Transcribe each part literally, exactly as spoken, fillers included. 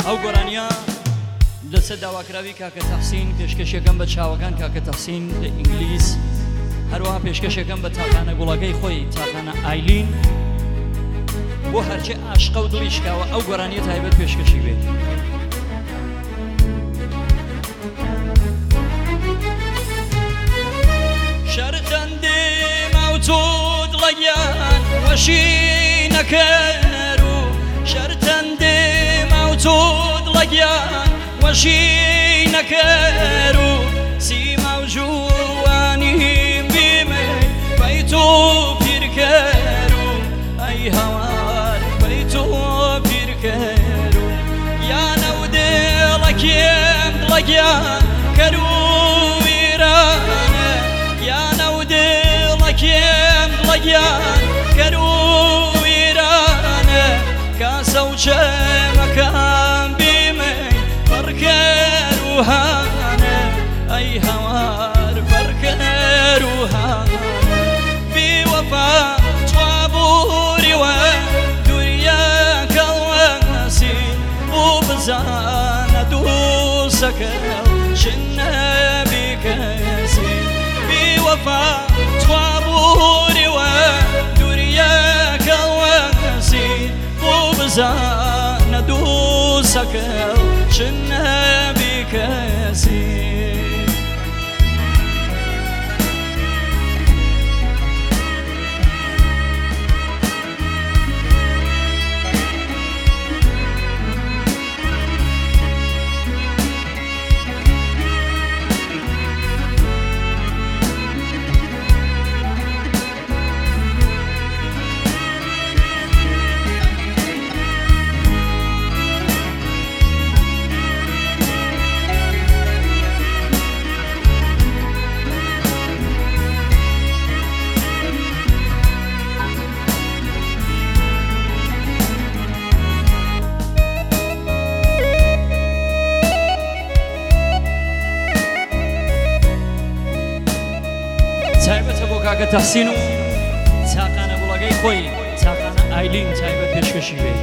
ئەو گۆرانیە لەسەر داواکراوی کاکە تەحسین پێشکەشەکەم بە چاوەکان کاکە تەحسین لە ئینگلیز، هەروەها پێشکەشەکەم بە تاقانە گوڵەکەی خۆی تاقانە ئایلین بۆ هەرچێ عاشقە و دڵی شکاوە ئەو گۆرانیە تایبەت پێشکەشی بێت. شەرتەندێ ماوتۆ دڵەگیان وەشی نەکەر و شەرتەندێ ماوتۆ دڵەگیان وەشی نەکەر و سیما و جوانیم بیمێ بەی تۆ پیرکەر و ئەی هەوار بەی تۆ پیرکەر و یانە و دڵەکێم دڵەگیان کەر و ویرانە یانە و دڵەکێم دڵەگیان کەر و ویرانە کاسە و چەمەکان بیمێ بەڕکەر و هانە ئەی هەوار بەڕکەر و هانە بیوەفا توا بووریوە دووریەکەڵوە نەسی بوو بزانە دووسەکە شن نەبی کەسی بیوەفا توا بووریوە دووریەکەڵوە نەسی بوو بزانە دووسەکە شن نەبی کەسی. تایبەتە بۆ کاکە تەحسین و چاقانە گوڵەکەی خۆی چاقانە ئایلین تایبەت پێشکەشی بێت.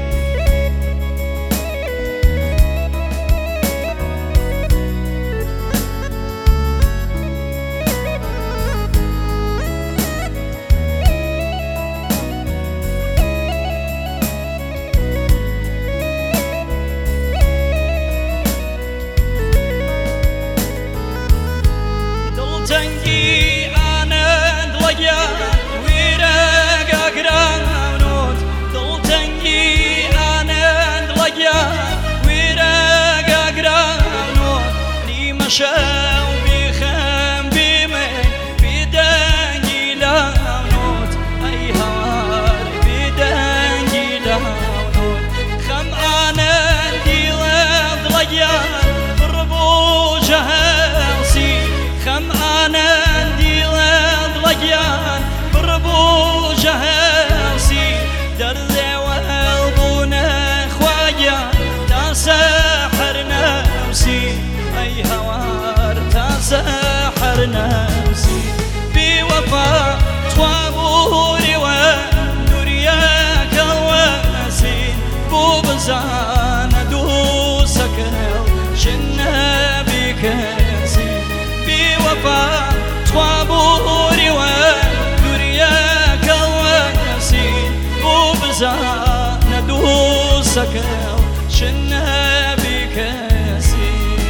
شاو بخم بمي بدنجي لونوت أي هوار بدنجي لونوت خم أنا دي لضليان بربو جهلسي خم أنا دي لضليان بربو جهلسي درزي والبونا خوايا تسحر نفسي أي هوار تسحر نفسي بوفا توابوري ونورياك الواسي بوبزان دوسك شنا بكاسي بوفا توابوري ونورياك الواسي بوبزان دوسك شنا بكاسي.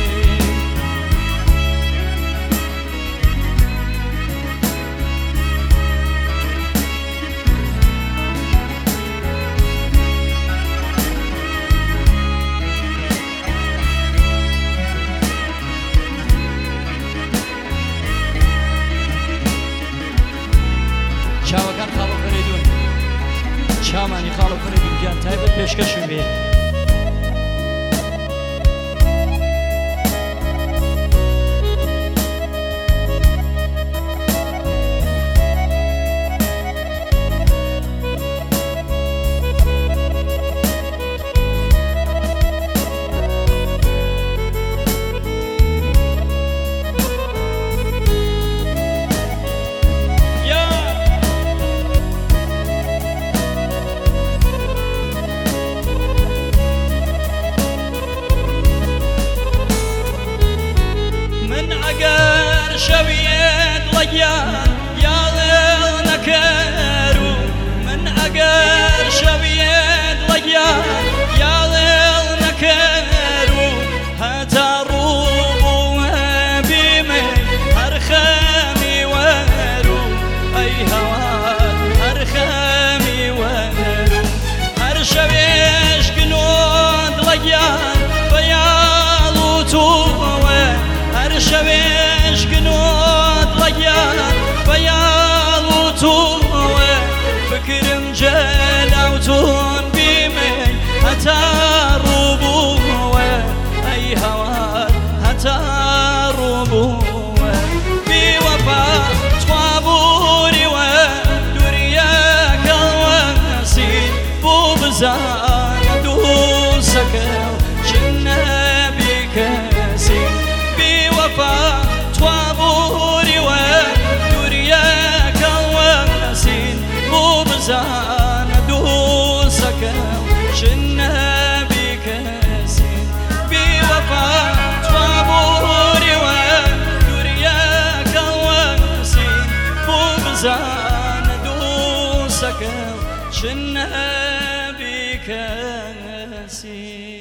چاوەکان خاڵە فەرێدون چامانی خاڵە فەرێدون گیان تایبەت پێشکەشم بێت. بزانە دووسەکە چنە بیکەسی بیوەفا توا بووریوە دووریەکەوە نەسین بۆ بزانە دووسەکە چنە بیکەسی بیوەفا توا بووریوە دووریەکەوە نەسین بۆ بزانە دووسەکە چنە بیکەسی